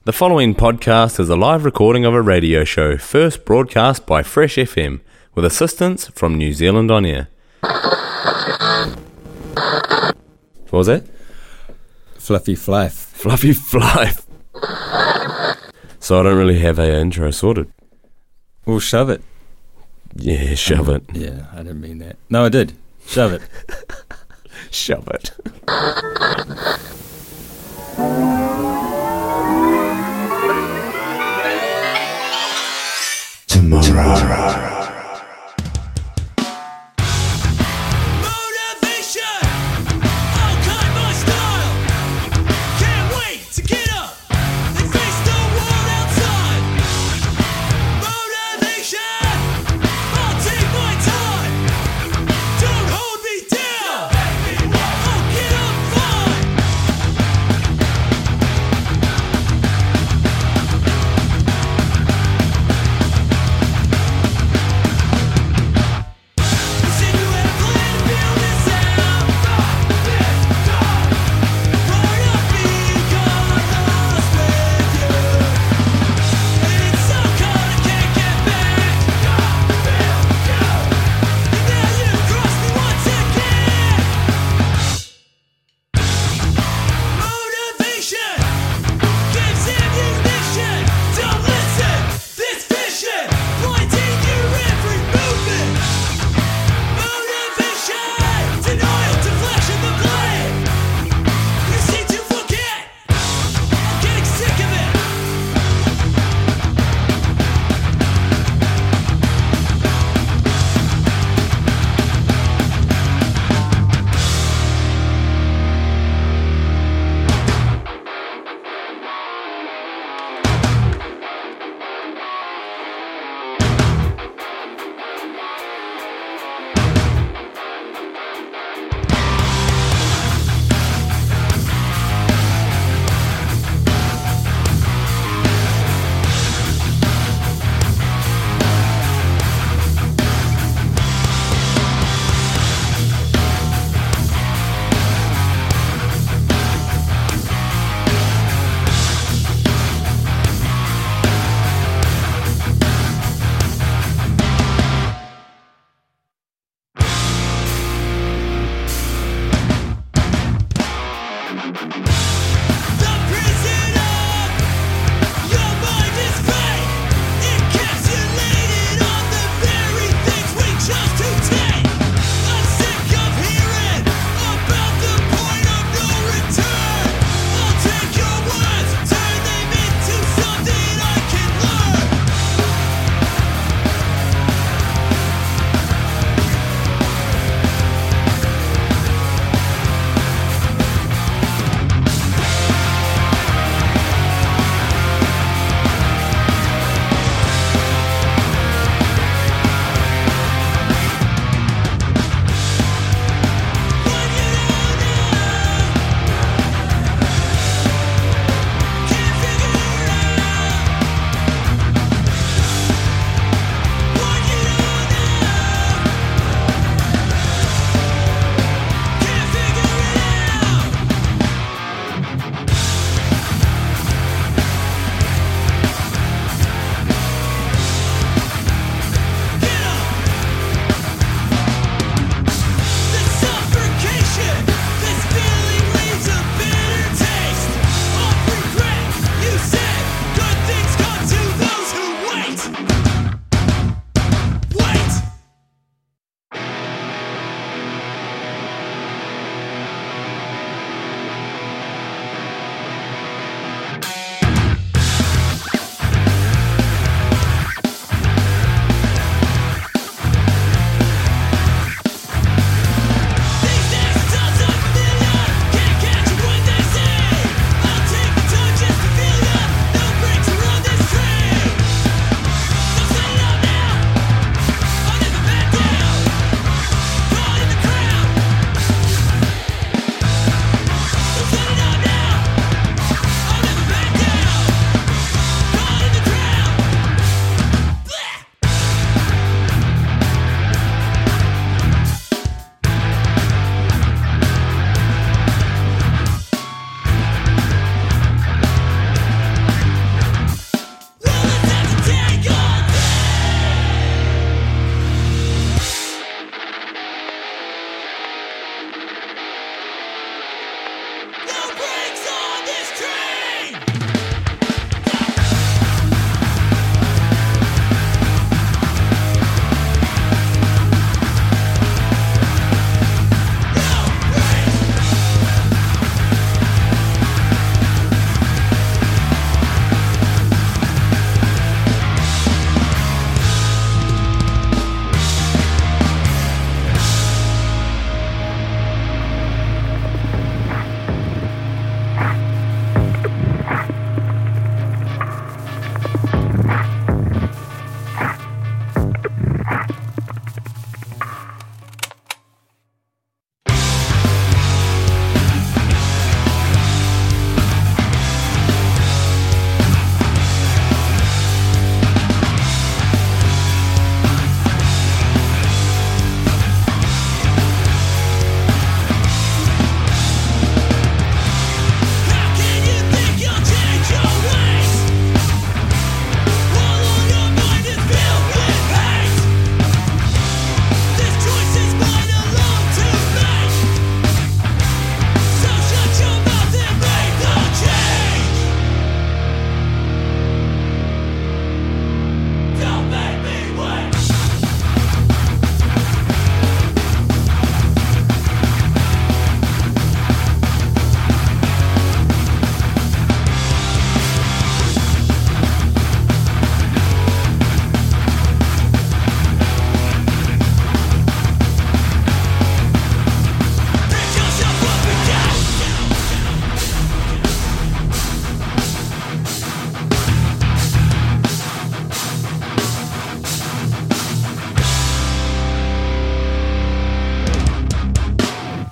The following podcast is a live recording of a radio show first broadcast by Fresh FM with assistance from New Zealand On Air. What was that? Fluffy Flife. Fluffy Flife. So I don't really have an intro sorted. Well, shove it. Yeah, shove it. Yeah, I didn't mean that. No, I did. Shove it. Shove it. Tomorrow.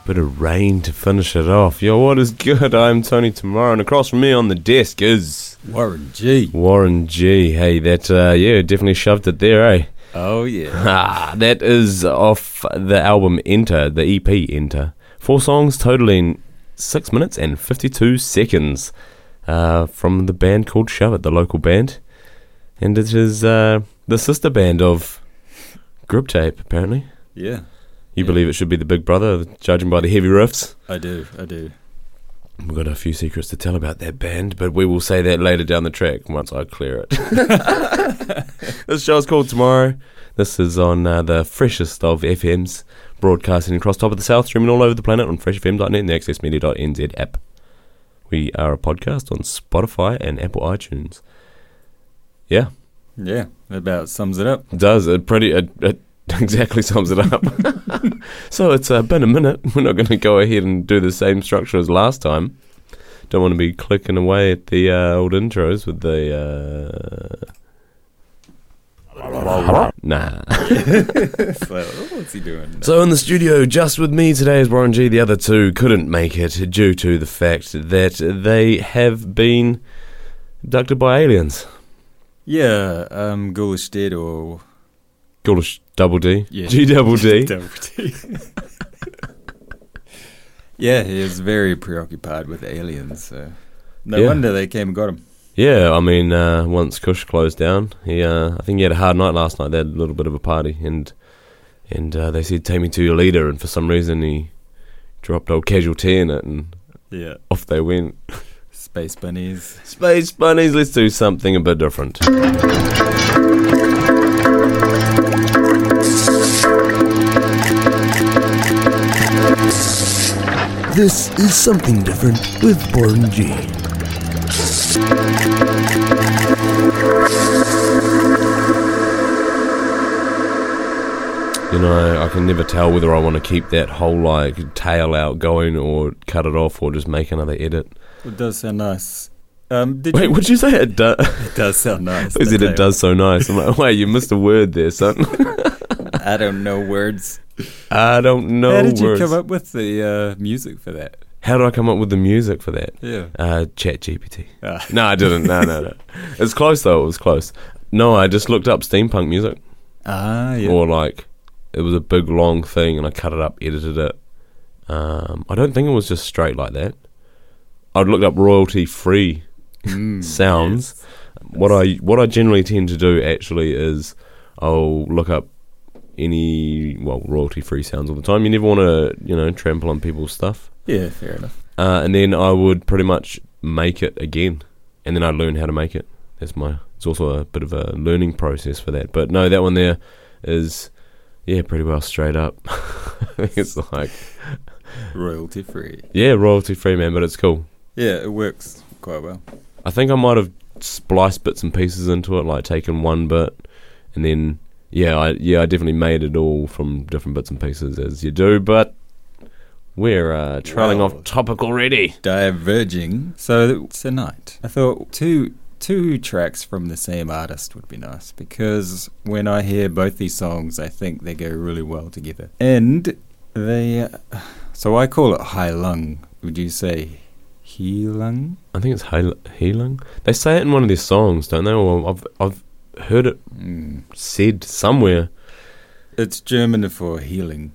Bit of rain to finish it off. Yo, what is good? I'm Tony Tomorrow, and across from me on the desk is... Warren G. Warren G. Hey, that, definitely shoved it there, eh? Oh, yeah. That is off the album Enter, the EP Enter. 4 songs totaling 6 minutes and 52 seconds from the band called Shove It, the local band. And it is the sister band of Grip Tape, apparently. Yeah. You believe it should be the big brother, judging by the heavy riffs? I do. We've got a few secrets to tell about that band, but we will say that later down the track once I clear it. This show's called Tomorrow. This is on the freshest of FMs, broadcasting across top of the south, streaming all over the planet on freshfm.net and the accessmedia.nz app. We are a podcast on Spotify and Apple iTunes. Yeah. Yeah, that about sums it up. It does. It exactly sums it up. So it's been a minute. We're not going to go ahead and do the same structure as last time. Don't want to be clicking away at the old intros with the... Nah. What's he doing? So in the studio, just with me today is Warren G. The other two couldn't make it due to the fact that they have been abducted by aliens. Yeah, Ghoulish Dead or... Ghoulish Double D? Yeah. G Double D? Double D. Yeah, he is very preoccupied with aliens, so... No wonder they came and got him. Yeah, I mean, once Kush closed down, I think he had a hard night last night. They had a little bit of a party, and they said, take me to your leader, and for some reason he dropped old Casualty in it, and off they went. Space bunnies. Space bunnies, let's do something a bit different. This is Something Different with Warren G. You know, I can never tell whether I want to keep that whole, tail out going or cut it off or just make another edit. It does sound nice. Wait, what'd you say? It does sound nice. Is it does so nice? I'm like, wait, you missed a word there, son. I don't know words. I don't know words. How did you come up with the music for that? How did I come up with the music for that? Yeah. ChatGPT. No, I didn't. No. It's close, though. It was close. No, I just looked up steampunk music. Yeah. Or, it was a big, long thing, and I cut it up, edited it. I don't think it was just straight like that. I'd looked up royalty-free sounds. Yes. What I generally tend to do, actually, is I'll look up any, royalty-free sounds all the time. You never want to, trample on people's stuff. Yeah, fair enough. And then I would pretty much make it again, and then I'd learn how to make it. It's also a bit of a learning process for that. But no, that one there is, pretty well straight up. I think it's royalty-free. Yeah, royalty-free, man, but it's cool. Yeah, it works quite well. I think I might have spliced bits and pieces into it, taken one bit, and then, I definitely made it all from different bits and pieces, as you do, but we're trailing off topic already. Diverging. So tonight, I thought two tracks from the same artist would be nice, because when I hear both these songs, I think they go really well together. And so I call it Hai Lung. Would you say He Lung? I think it's Hai Lung. They say it in one of their songs, don't they? Or I've heard it said somewhere. It's German for healing.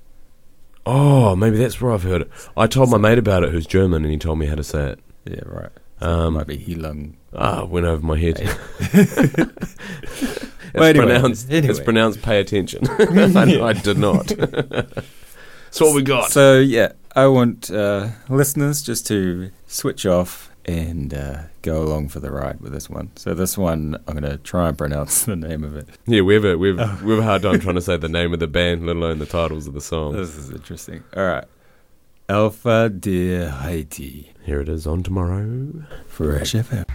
Oh, maybe that's where I've heard it. I told my mate about it, who's German, and he told me how to say it. Yeah, right. So it might be He Lung. Went over my head. It's pronounced pay attention. I did not. That's what we got. So, I want listeners just to switch off and go along for the ride with this one. So this one, I'm going to try and pronounce the name of it. Yeah, we have a hard time trying to say the name of the band, let alone the titles of the songs. This is interesting. All right. Alpha de Haiti. Here it is on Tomorrow. Fresh FM.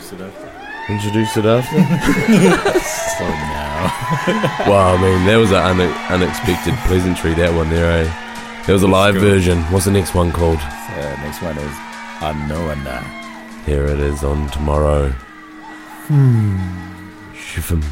Introduce it after. Introduce it after? So now. Wow, I mean, that was an unexpected pleasantry, that one there, eh? There was a live version. What's the next one called? Next one is Anoana. Here it is on Tomorrow. Shifum.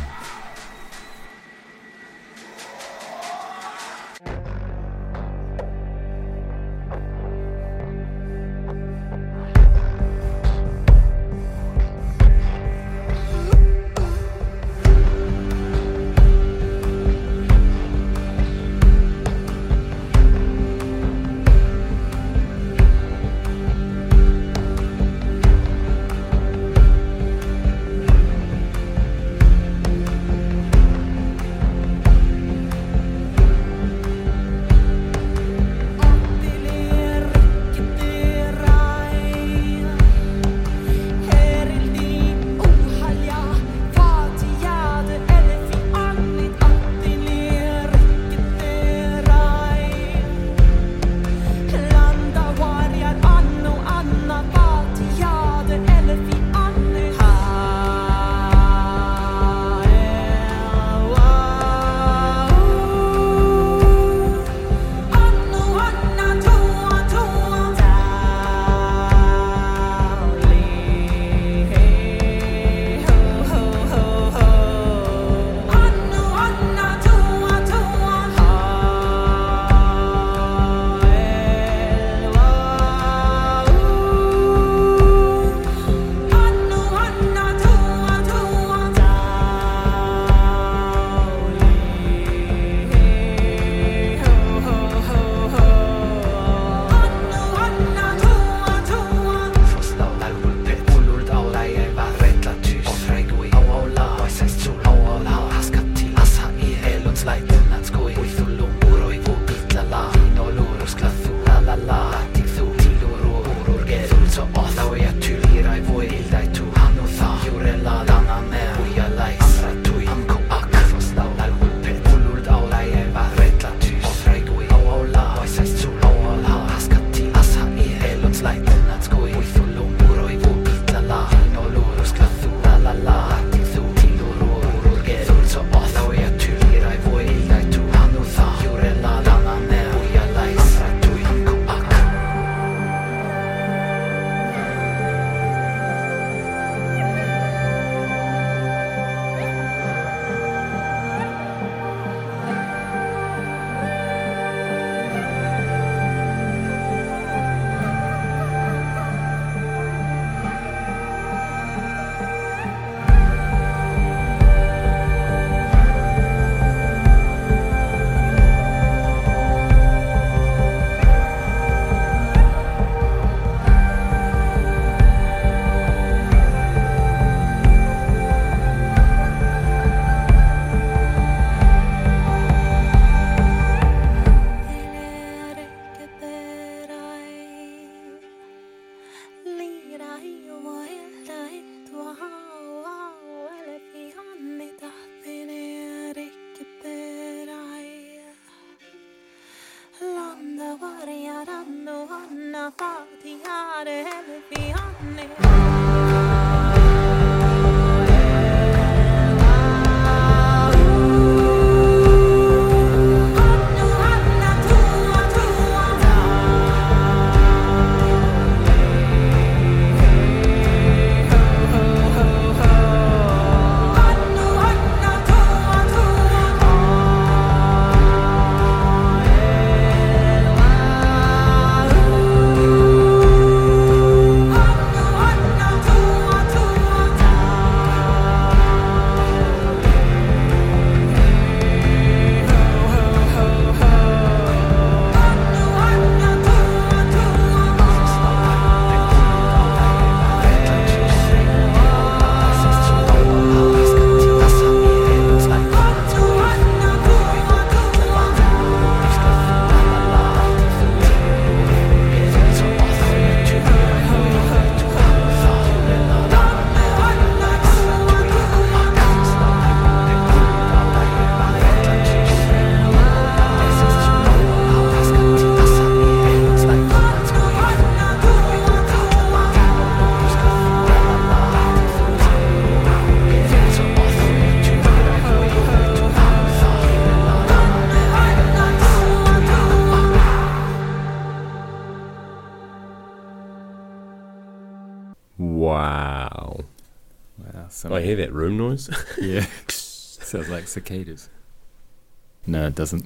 Wow. Wow. I hear that room noise. Yeah. Sounds like cicadas. No, it doesn't.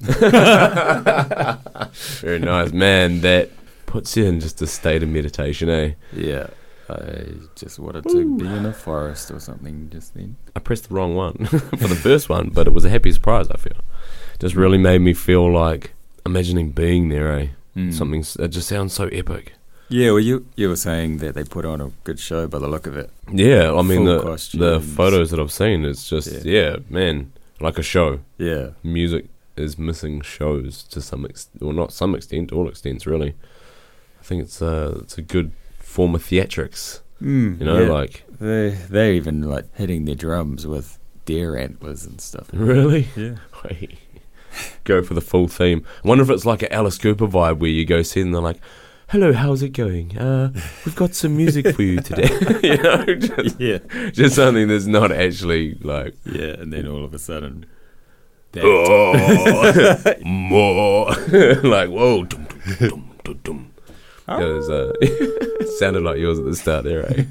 Very nice. Man, that puts you in just a state of meditation, eh? Yeah. I just wanted to be in a forest or something just then. I pressed the wrong one for the first one, but it was a happy surprise, I feel. Just really made me feel like imagining being there, eh? Something, it just sounds so epic. Yeah, well, you were saying that they put on a good show by the look of it. Yeah, I mean, Full the costumes. photos that I've seen, it's just, yeah, man, like a show. Yeah. Music is missing shows to some extent, well, not some extent, all extents, really. I think it's a good form of theatrics. You know, yeah. like... They're even, like, hitting their drums with deer antlers and stuff. Really? Yeah. Wait. Go for the full theme. I wonder if it's like an Alice Cooper vibe where you go see and they're like, hello, how's it going? We've got some music for you today. You know, just something that's not actually like... Yeah, and then all of a sudden... Oh, more. Like, whoa. Dum, dum, dum, dum, dum. Yeah, it sounded like yours at the start there, eh?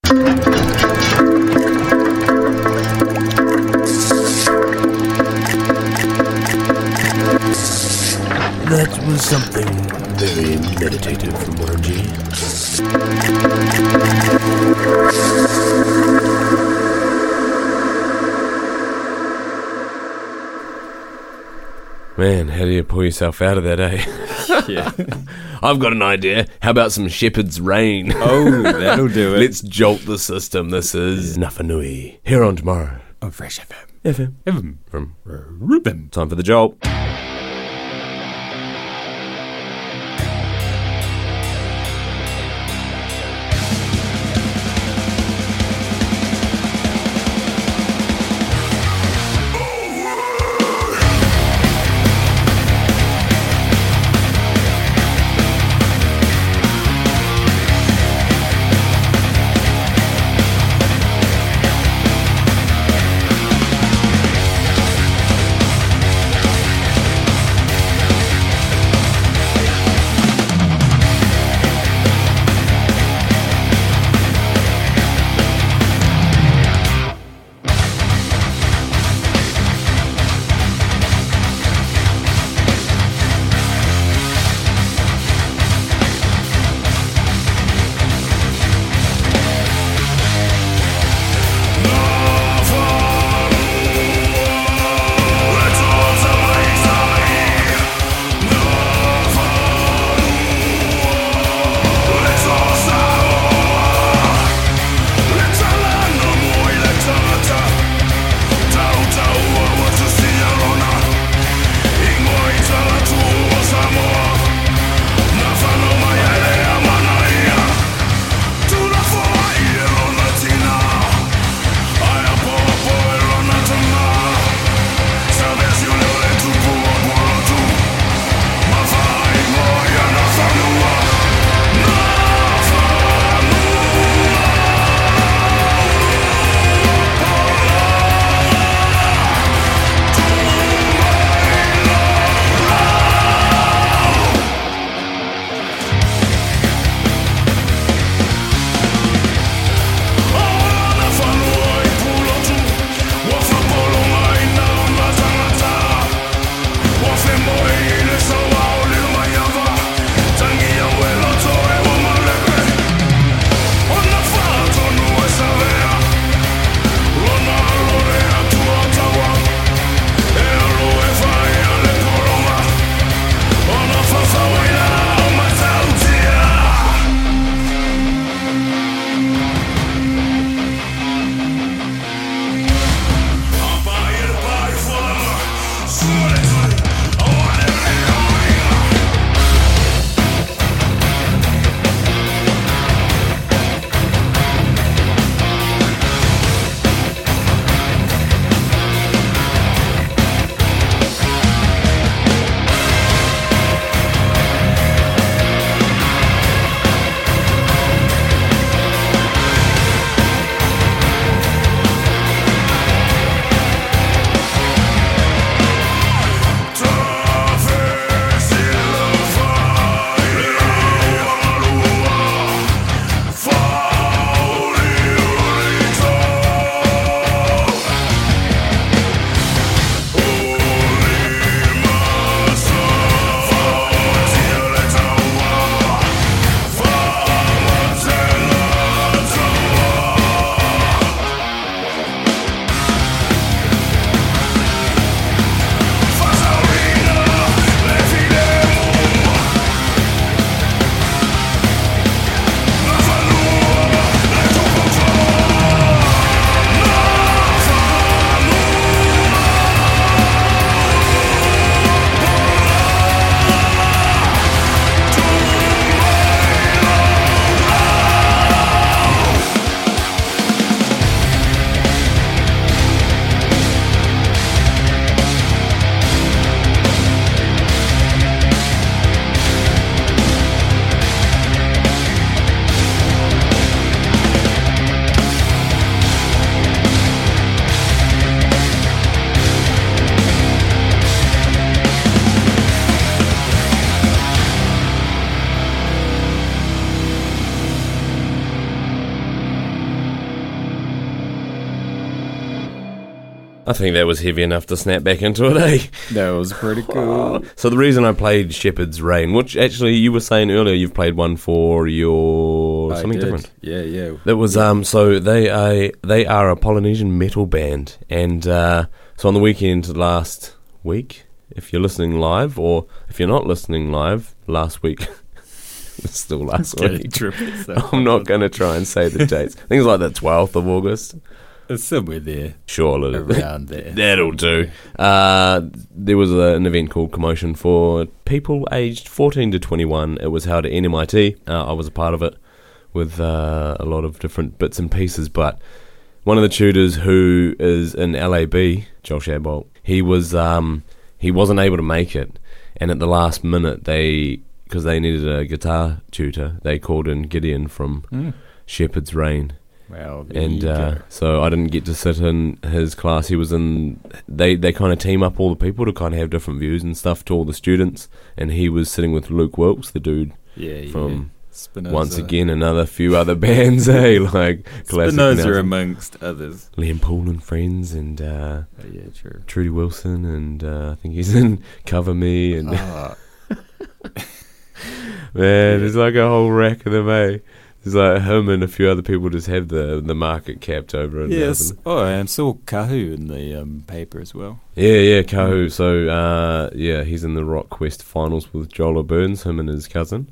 That was something very meditative from Warren G. Man, how do you pull yourself out of that, eh? Yeah. I've got an idea. How about some Shepherd's Rain? Oh, that'll do it. Let's jolt the system. This is Nafanui. Here on Tomorrow. On Fresh FM. FM. From Ruben. Time for the jolt. I think that was heavy enough to snap back into it, eh? That was pretty cool. So the reason I played Shepherd's Reign, which actually you were saying earlier you've played one for your something different. Yeah. That was so they are a Polynesian metal band, and so on the weekend last week, if you're listening live, or if you're not listening live, last week. It's still last week. I'm not going to try and say the dates. I think it's like the 12th of August. It's somewhere there. Surely. Around there. That'll do. There was an event called Commotion for people aged 14 to 21. It was held at NMIT. I was a part of it with a lot of different bits and pieces. But one of the tutors who is in LAB, Joel Shadbolt, he wasn't able to make it. And at the last minute, because they needed a guitar tutor, they called in Gideon from Shepherd's Reign. Well, so I didn't get to sit in his class. He was in. They kind of team up all the people to kind of have different views and stuff to all the students, and he was sitting with Luke Wilkes, the dude from Spinoza. Once again another few other bands, like classic. Spinoza amongst others. Liam Poole and Friends, and true. Trudy Wilson, and I think he's in Cover Me, and man, there's like a whole rack of them, eh? There's like him and a few other people just have the market capped over it. Yes. Oh, and saw Kahu in the paper as well. Yeah, Kahu. So, he's in the Rock Quest finals with Joel Burns, him and his cousin,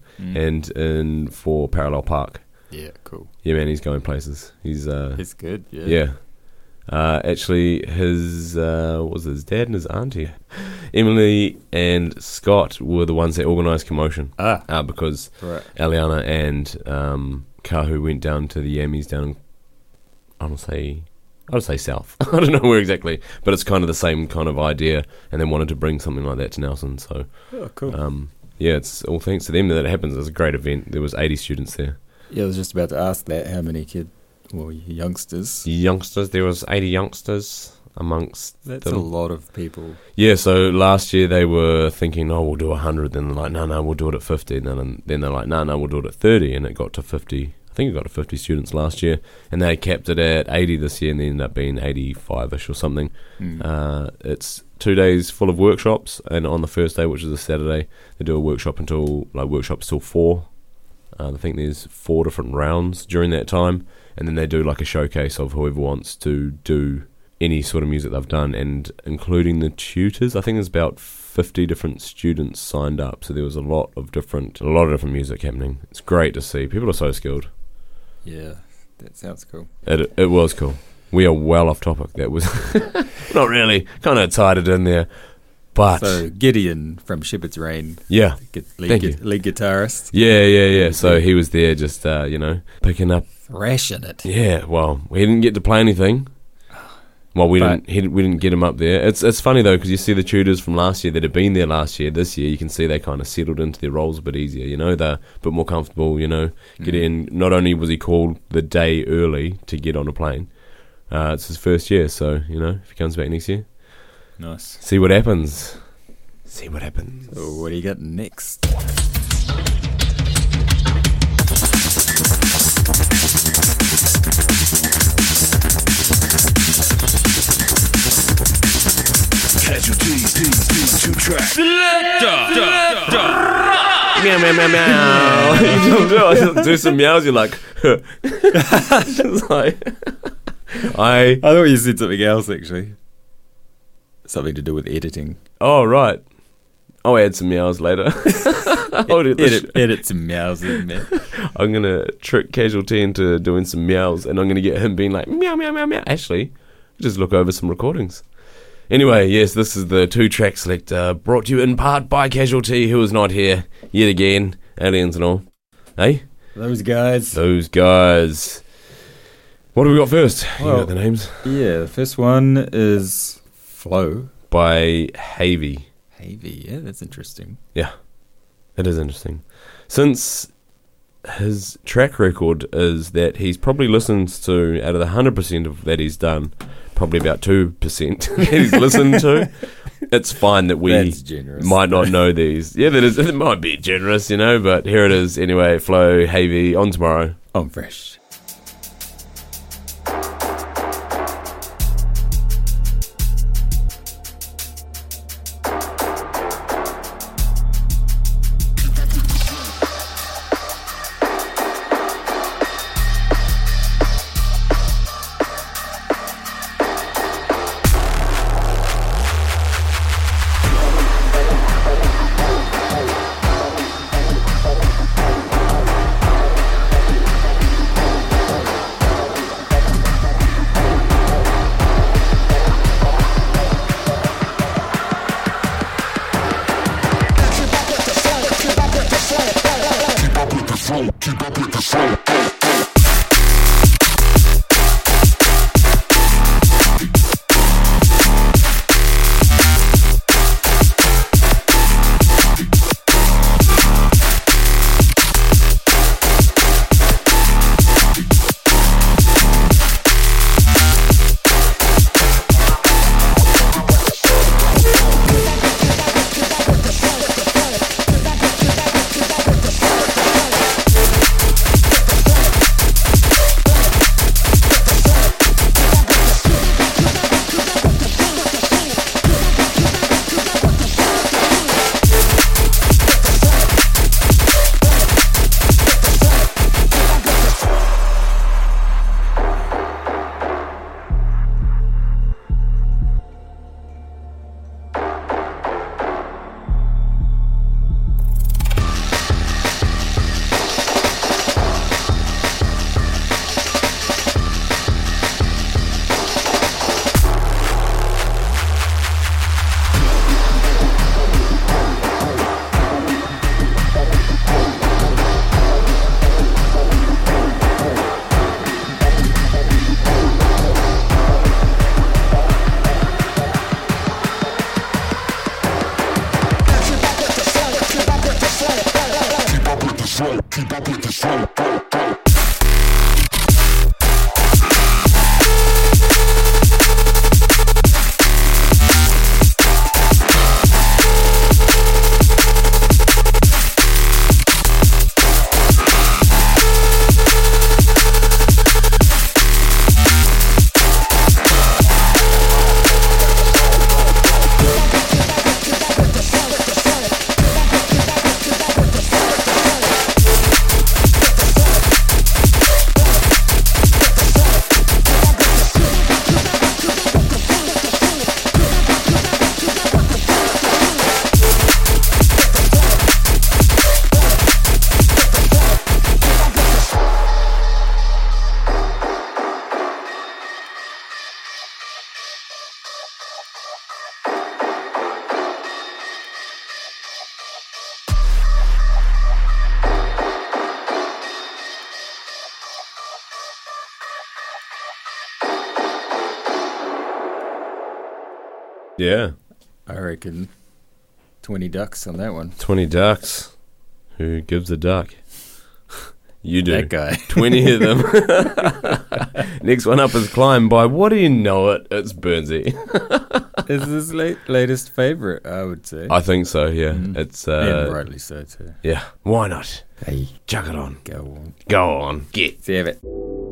and for Parallel Park. Yeah, cool. Yeah, man, he's going places. He's good, yeah. Yeah. Actually, his dad and his auntie, Emily and Scott, were the ones that organised Commotion. Because Eliana and Kahu went down to the Yammies down in, I would say south. I don't know where exactly, but it's kind of the same kind of idea, and then wanted to bring something like that to Nelson. So, cool. It's all thanks to them that it happens. It was a great event. There was 80 students there. Yeah, I was just about to ask that. How many youngsters? There was 80 youngsters amongst That's them. a lot of people. Yeah, so last year they were thinking, we'll do 100. Then they're like, no, we'll do it at 50. And then they're like, no, we'll do it at 30. And it got to 50. I think it got to 50 students last year. And they capped it at 80 this year, and they ended up being 85-ish or something. It's 2 days full of workshops. And on the first day, which is a Saturday, they do a workshop workshops till 4. I think there's 4 different rounds during that time. And then they do like a showcase of whoever wants to do any sort of music they've done, and including the tutors. I think there's about 50 different students signed up, so there was a lot of different music happening. It's great to see. People are so skilled. Yeah, that sounds cool. It was cool. We are well off topic. That was not really, kind of tied it in there. But so Gideon from Shepherd's Reign, lead guitarist. Yeah. So he was there, just picking up, thrashing it. Yeah. Well, we didn't get to play anything. Well, we didn't get him up there. It's funny though, because you see the tutors from last year that have been there last year. This year, you can see they kind of settled into their roles a bit easier. They're a bit more comfortable. Get in. Not only was he called the day early to get on a plane, it's his first year. So if he comes back next year. Nice. See what happens. So what do you got next? Casualties, 2 tracks. Selector. Meow. You do some meows. You're like, just like I thought you said something else actually. Something to do with editing. Oh, right. I'll add some meows later. Edit some meows in there. I'm going to trick Casualty into doing some meows, and I'm going to get him being like, meow. Actually, just look over some recordings. Anyway, yes, this is the 2-track select, brought to you in part by Casualty, who is not here yet again. Aliens and all. Hey? Those guys. What do we got first? Well, you got the names? Yeah, the first one is Flow by Havey. Yeah, that's interesting. Yeah, it is interesting. Since his track record is that he's probably listens to, out of the 100% of that he's done, probably about 2% that he's listened to. It's fine that we might not know these. Yeah, it might be generous, but here it is. Anyway, Flow, Havey, on tomorrow. On Fresh. flow, keep up with the flow. Yeah. I reckon 20 ducks on that one. 20 ducks. Who gives a duck? You do. That guy. 20 of them. Next one up is Climb by, what do you know it? It's Burnsy. Is his latest favourite, I would say. I think so, yeah. It's And rightly so, too. yeah. Why not? Hey, Chuck it on. go on. Go on. Get. Save it.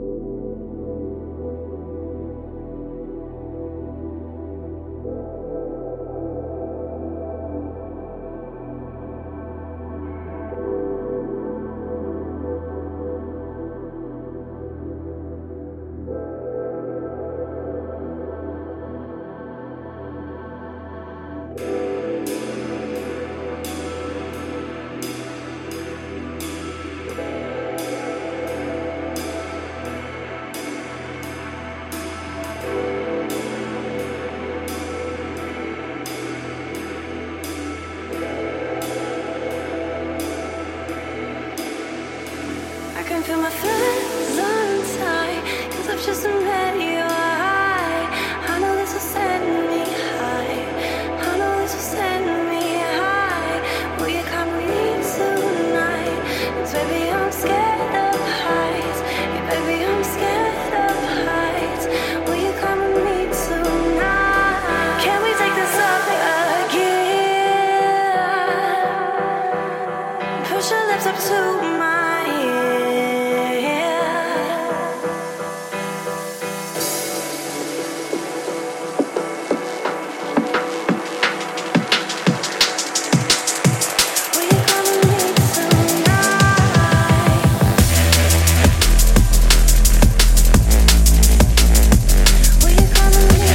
I can feel my friends untie, 'cause I've just met your eye. I know this will send me high. I know this will send me high. Will you come with me tonight? 'Cause baby, I'm scared of heights. Yeah, baby, I'm scared of heights. Will you come with me tonight? Can we take this up again? Push your lips up to my ear. Will you come with me tonight? Will you come with me?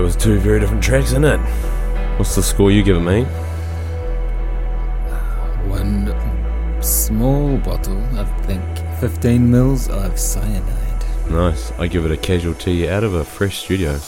was two very different tracks, isn't it? What's the score you give it, mate? One small bottle, I think 15 mils of cyanide. Nice. I give it a casualty out of a fresh studio.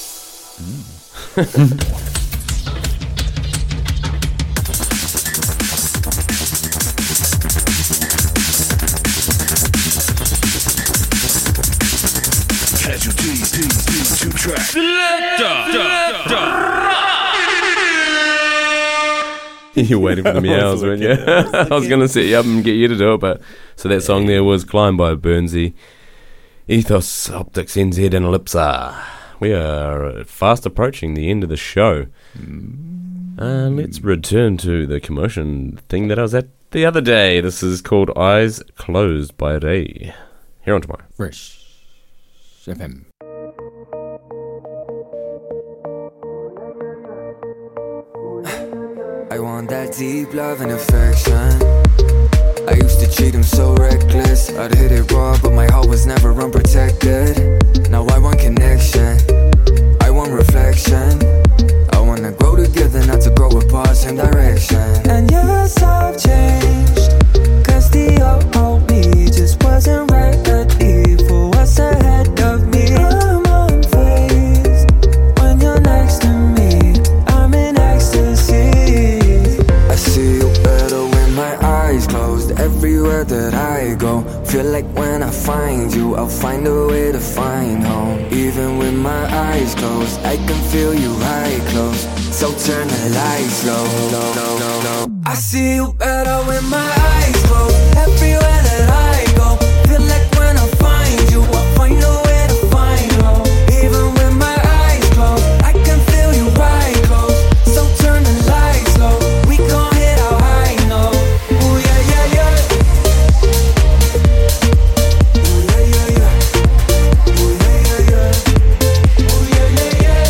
You're waiting for the meows, weren't you? I was going to set you up and get you to do it, but so that song there was Climb by Burnsy, Ethos, Optics, NZ, and Ellipsa. We are fast approaching the end of the show. Let's return to the commotion thing that I was at the other day. This is called Eyes Closed by Ray. Here on Tomorrow. Fresh FM. I want that deep love and affection. I used to treat him so reckless. I'd hit it raw, but my heart was never unprotected. Now I want connection, I want reflection. I wanna grow together, not to grow apart, same direction. And yes, I've changed, cause the old me just wasn't ready for what's ahead of me. I'm unfazed when you're next to me, I'm in ecstasy. I see you better when my eyes closed. Everywhere that I go, feel like when I find you, I'll find a way to find home. Even with my eyes closed, I can feel you right close. So turn the lights low, low, low, low, low. I see you better when my eyes closed. Everywhere that I go, feel like when I find you, I'll find a way to find home. Even with my eyes closed, I can feel you right close. So turn the lights low, we gon' hit our high note. Ooh yeah, yeah, yeah. Ooh yeah, yeah, yeah. Ooh yeah, yeah, yeah. Ooh yeah, yeah, yeah.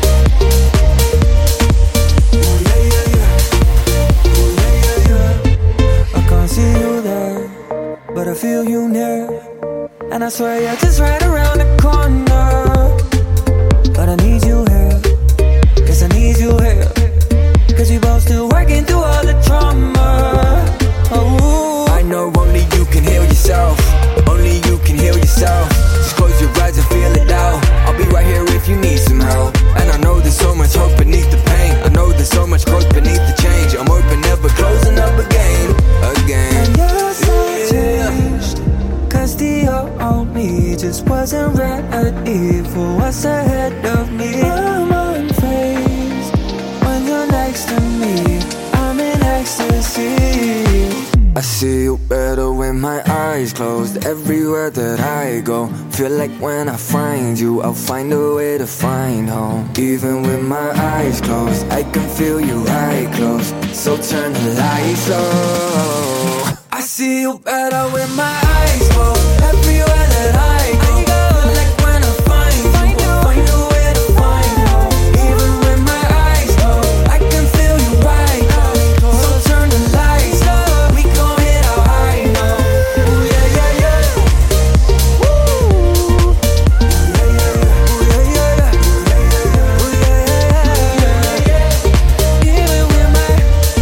Ooh yeah, yeah, yeah. Ooh yeah, yeah, yeah. I can't see you there, but I feel you near. And I swear you're just right around the corner. But I need you here, yes I need you here. Cause we both still working through all the trauma. Oh, I know only you can heal yourself. Only you can heal yourself. Just close your eyes and feel it out. I'll be right here if you need some help. And I know there's so much hope beneath the pain. I know there's so much growth beneath the change. I'm open, never closing up again. And yes, I changed, cause the old me just wasn't ready for what's ahead of me. I'm unfazed when you're next to me, I'm in ecstasy. I see you better when my eyes closed. Everywhere that I go, feel like when I find you, I'll find a way to find home. Even with my eyes closed, I can feel you right close. So turn the lights low. I see you better with my eyes closed. Everywhere that I go, feel like when I find you, I'll find a way to find home. Even with my eyes closed, I can feel you right close. So turn the lights low, we gon' hit our high note. Ooh yeah, yeah, yeah. Woo. Ooh yeah, yeah, yeah. Ooh yeah, yeah, yeah. Ooh yeah, yeah, yeah. Even with my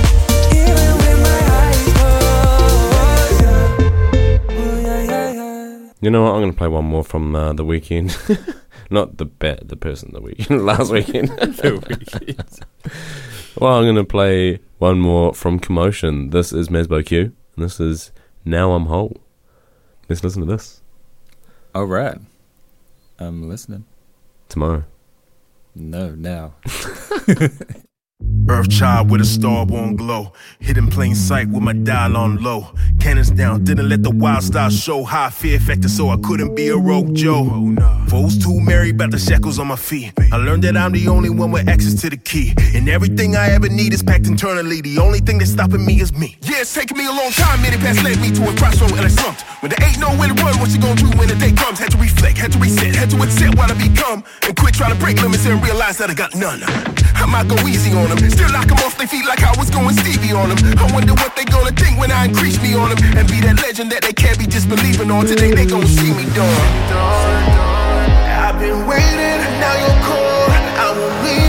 eyes closed, yeah. Ooh yeah, yeah, yeah. You know what? I'm going to play one more from the weekend. Not the person the weekend, last weekend. The weekend. Well, I'm going to play one more from Commotion. This is Mesbo Q, and this is Now I'm Whole. Let's listen to this. All right. I'm listening. Tomorrow. No, now. Earthchild with a starborn glow. Hid in plain sight with my dial on low. Cannons down, didn't let the wild stars show. High fear factor so I couldn't be a rogue Joe. Foes too merry about the shackles on my feet. I learned that I'm the only one with access to the key. And everything I ever need is packed internally. The only thing that's stopping me is me. Yeah, it's taking me a long time. Many paths led me to a crossroad and I slumped. When there ain't nowhere to run, what you gonna do when the day comes? Had to reflect, had to reset, had to accept what I become. And quit trying to break limits and realize that I got none. I might go easy on them, still knock them off their feet like I was going Stevie on them. I wonder what they gonna think when I increase me on them. And be that legend that they can't be just believing on. Today they gon' see me done. I've been waiting, now you're cold. I won't leave.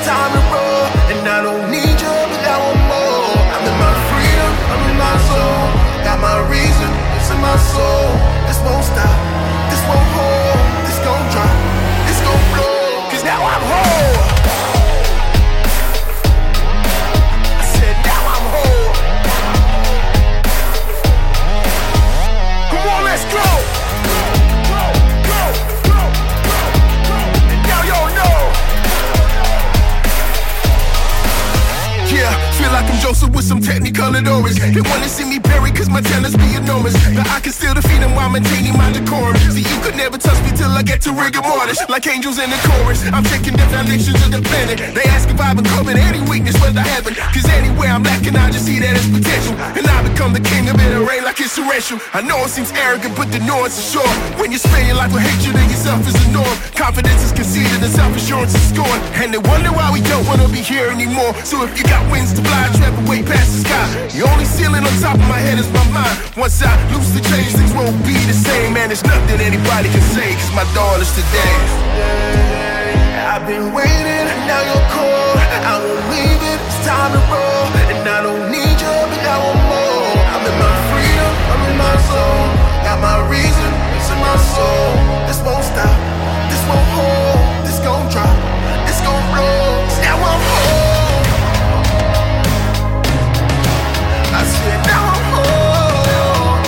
time to roll. And I don't need you, but I want more. I'm in my freedom, I'm in my zone. Got my reason, it's in my soul. This won't stop, this won't hold. This gon' drop, this gon' blow. Cause now I'm whole. I said now I'm whole. Come on, let's go. And now y'all know. Yeah, feel like I'm Joseph with some technicolor auras. They wanna see me buried cause my talents be enormous. But I can still defeat them while maintaining my decorum. See, you could never touch me till I get to rigor mortis. Like angels in the chorus, I'm taking the foundations of the planet. They ask if I've been covering any weakness, whether I haven't. Cause anywhere I'm lacking, I just see that as potential. And I become the king of it and reign like it's torrential. I know it seems arrogant, but the nuance is short. When you spend your life with hatred of yourself is the norm. Confidence is conceded and self-assurance is scorned. And they wonder why we don't wanna be here anymore. So if you got wings to fly, travel way past the sky. The only ceiling on top of my head is my mind. Once I lose the change, things won't be the same. Man, there's nothing anybody can say, cause my dawn is today. I've been waiting, now you're cold. I won't leave it, it's time to roll. And I don't need you, but I want more. I'm in my freedom, I'm in my zone. Got my reason, it's in my soul. This won't stop, this won't hold. This gon' drop, this gon' blow. Now I'm whole. I said now I'm whole.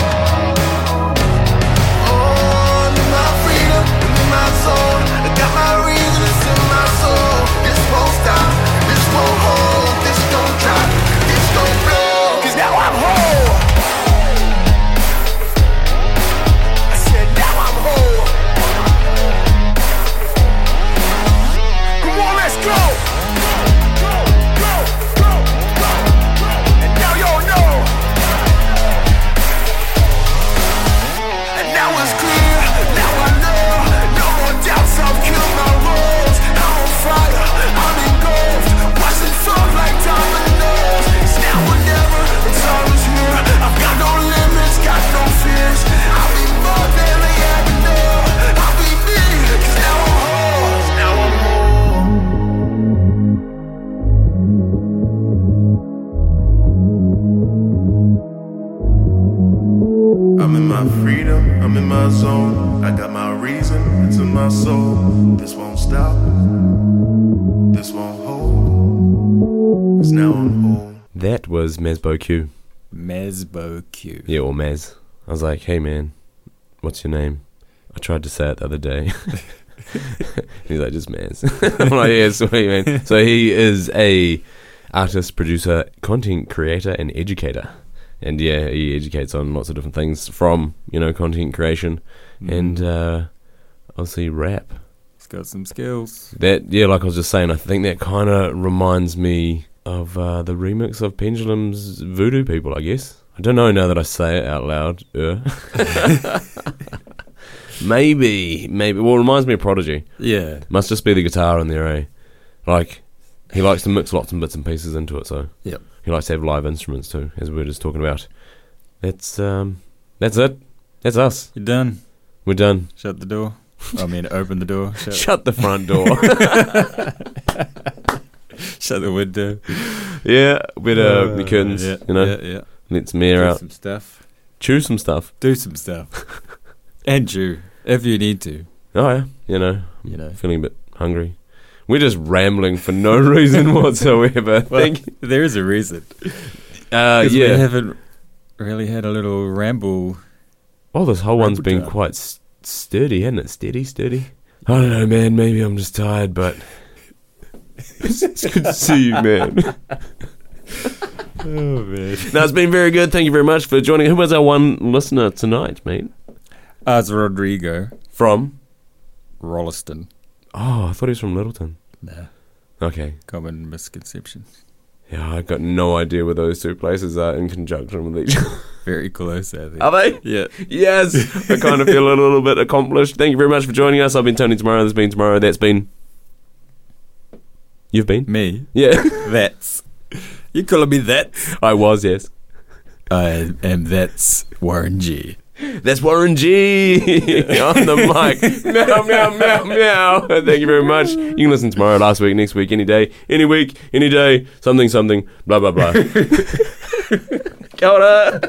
Oh, I'm in my freedom, I'm in my zone. I got my reasons in my soul. This won't stop, this won't hold. This gon' drop, this gon' blow. Cause now I'm whole. I said now I'm whole. Come on, let's go. I'm in my freedom, I'm in my zone. I got my reason, it's in my soul. This won't stop, this won't hold. Cause now I'm whole. That was Mesbo Q. Mesbo Q. Yeah, or Mez. I was like, hey man, what's your name? I tried to say it the other day. He's like, just Mez. I'm like, yeah, sweet man. So he is a artist, producer, content creator, and educator. And yeah, he educates on lots of different things from, content creation and obviously rap. He's got some skills. That, yeah, like I was just saying, I think that kind of reminds me of the remix of Pendulum's Voodoo People, I guess. I don't know now that I say it out loud. Maybe. Well, it reminds me of Prodigy. Yeah. Must just be the guitar in there, eh? Like, he likes to mix lots of bits and pieces into it, so... Yep. He likes to have live instruments too, as we were just talking about. That's it. That's us. You're done. We're done. Shut the door. Open the door. Shut the front door. Shut the window. Yeah, better the curtains, Yeah. Let some air out. Some stuff. Chew some stuff. Do some stuff. And chew, if you need to. Oh yeah, feeling a bit hungry. We're just rambling for no reason whatsoever. Well, there is a reason. Yeah. We haven't really had a little ramble. Oh, this whole one's been time. quite sturdy, hasn't it? Steady. I don't know, man. Maybe I'm just tired, but it's good to see you, man. Oh, man. No, it's been very good. Thank you very much for joining. Who was our one listener tonight, mate? It's Rodrigo. From? Rolleston. Oh, I thought he was from Littleton. Nah. Okay. Common misconception. Yeah, I got no idea where those two places are in conjunction with each other. Very close, I think. Are they? Yeah. Yes. I kind of feel a little bit accomplished. Thank you very much for joining us. I've been Tony Tomorrow. This has been Tomorrow. That's been... You've been? Me? Yeah. That's. You calling me that? I was, yes. I am that's Warren G. That's Warren G on the mic. Meow, meow, meow, meow. Thank you very much. You can listen tomorrow, last week, next week, any day, any week, any day, something, something, blah, blah, blah. Kia ora.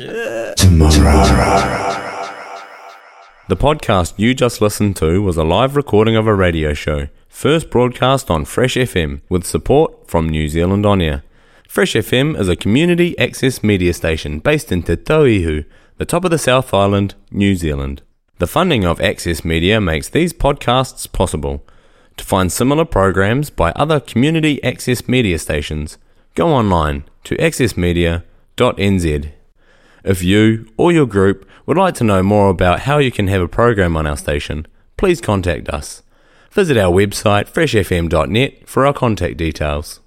The podcast you just listened to was a live recording of a radio show, first broadcast on Fresh FM with support from New Zealand On Air. Fresh FM is a community access media station based in Te Tauihu, the top of the South Island, New Zealand. The funding of Access Media makes these podcasts possible. To find similar programs by other community access media stations, go online to accessmedia.nz. If you or your group would like to know more about how you can have a program on our station, please contact us. Visit our website freshfm.net for our contact details.